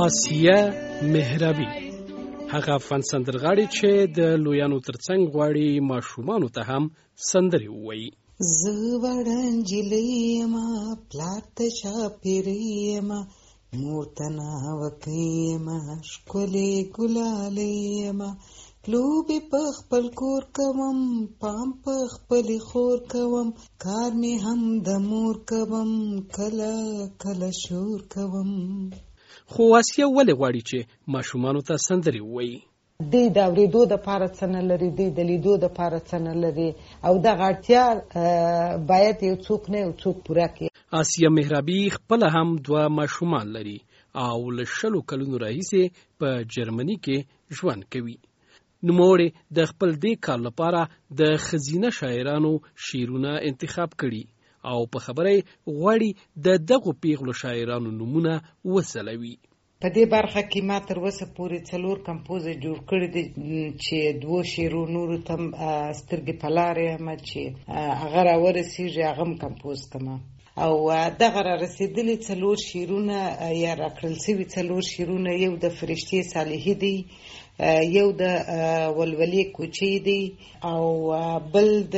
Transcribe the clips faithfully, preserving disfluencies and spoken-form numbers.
آسیه مهربي هغه افغان سندرغاړي چې د لویانو ترڅنګ غواړي ماشومانو ته هم سندرې ووایي. زه وړه نجلۍ یمه، پلار ته چاپېره یمه، مور ته ناوکۍ یمه، ښکلې ګلالۍ یمه، لوبې په خپل کور کوم، پام په خپلې خور کوم، کار مې هم د مور کوم، کله کله شور کوم. خو آسیه ولې غواړي چې ماشومانو ته سندرې ووایي؟ دی د اورېدو دپاره څه نه لري، دی د لیدو دپاره څه نه لري، او دغه اړتیا باید یو څوک نه یو څوک پوره کړي. آسیه مهربي خپله هم دوه ماشومان لري او له شلو کلونو راهیسې په جرمني کې ژوند کوي. نوموړې د خپل دې کار لپاره د ښځینه شاعرانو شعرونه انتخاب کړي او په خبره غواړي د دغو پیغلو شاعرانو نومونه وځلوي. په دې برخه کې ما تر اوسه پورې څلور کمپوز جوړ کړي دي چې دوه شعرو نورو ته سترګې په لاره یم چې هغه راورسېږي هغه هم کمپوز کړم. او دغه را رسېدلي څلور شعرونه یا راکړل شوي څلور شعرونه یو د فرشتې صالحي دی، یو د ولولې کوچۍ دی، او بل د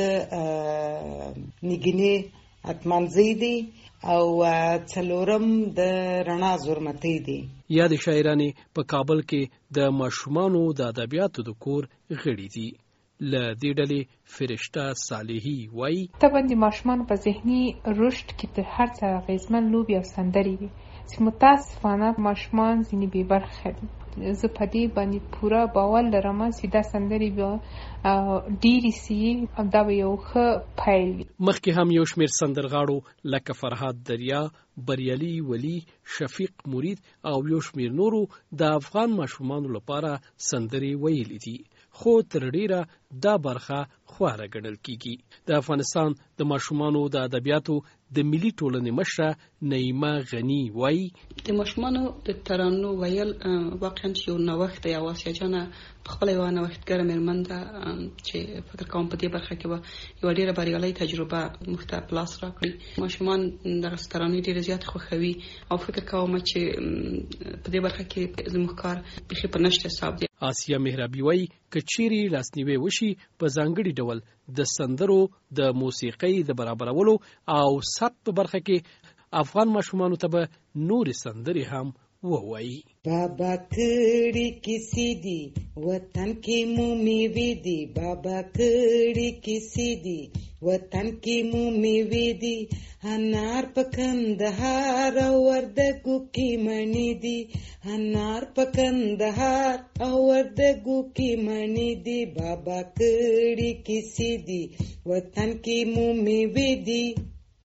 نګینې اتمانځی دی، او څلورم د رڼا زورمتۍ دی. یا د شاعرانې په کابل کې د ماشومانو د ادبیاتو د کور غړي دي. له دې ډلې فرشته صالحي وایي طبعا د ماشومانو په ذهني رشد کې تر هر څه اغېزمن لوبې او سندرې دي چې متاسفانه ماشومان ځینې بې برخې دي. زه په دې باندې پوره باور لرم چې دا سندرې بیا ډېرې سي او دا به یو ښه پیل وي. مخکې هم یو شمېر سندرغاړو لکه فرهاد دریا، بریالي ولی، شفیق مرید او یو شمېر نورو د افغان ماشومانو لپاره سندرې ویلي دي، خو تر ډیره دا برخه خواره ګڼل کیږي. د افغانستان د ماشومانو د ادبیاتو د ملي ټولنې مشره نعیمه غني وایي د ماشومانو د ترانو ویل واقعا یو نوښت دی او آسیه جانه خپله یوه نوښتګره مېرمن ده چې فکر کوم په دې برخه کې به یوه ډېره بریالۍ تجربه موږ ته په لاس راکړي. ماشومان دغه ترانې ډېرې زیات خوښوي او فکر کوم چې په دې برخه کې زموږ کار بیخي په نشت حساب دی. آسیه مهربي وایي که چیرې لاسنیوی وشي په ځانګړي ډول د سندرو د موسیقۍ د برابرولو او ثبت په برخه کې افغان ماشومانو ته به نورې سندرې هم ووایي. بابا کړي کسی دی وطن کې مو میوې دی، بابا کړي کسی دی وطن کې مو میوې دی، انار په کندهار او وردګو کې مڼې دي، انار په کندهار او وردګو کې مڼې دي، بابا کړي کسی دی وطن کې مو میوې دی.